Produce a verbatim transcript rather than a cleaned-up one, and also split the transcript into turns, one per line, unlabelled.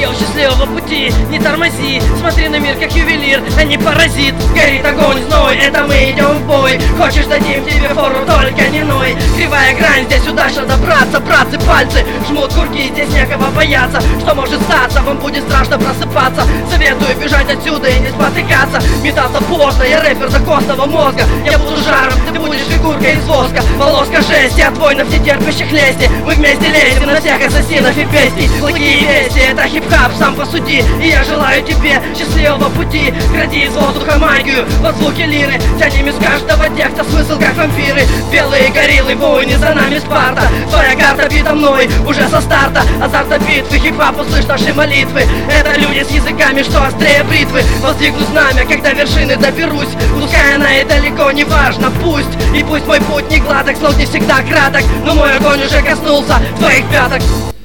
хотел счастливого пути, не тормози, смотри на мир как ювелир, а не паразит. Горит огонь зной, это мы идем в бой. Хочешь, дадим тебе фору, только не ной. Кривая грань, здесь удачно добраться. Братцы, пальцы жмут курки, здесь некого бояться. Что может статься, вам будет страшно просыпаться. Советую бежать отсюда и не спотыкаться. Метаться поздно, я рэпер до костного мозга. Я буду жаром, ты будешь фигуркой из воска. Волоска жести от воинов нетерпящих лести. Мы вместе лезем на всех ассасинов и бестий. Благие вести, это хип-хап, сам посуди. И я желаю тебе счастливого пути. Кради из воздуха магию, под звуки лиры. Тянем из каждого текста смысл как вампиры. Белые гориллы, воины, за нами Спарта. Твоя карта бита мной уже со старта. Азарта битвы, хип-хап, услышь наши молитвы. Это люди с языками, что острее бритвы. Воздвигну знамя, когда вершины доберусь. Пускай она и далеко, не важно, пусть. И пусть мой путь не гладок, слог не всегда краток. Но мой огонь уже коснулся твоих пяток.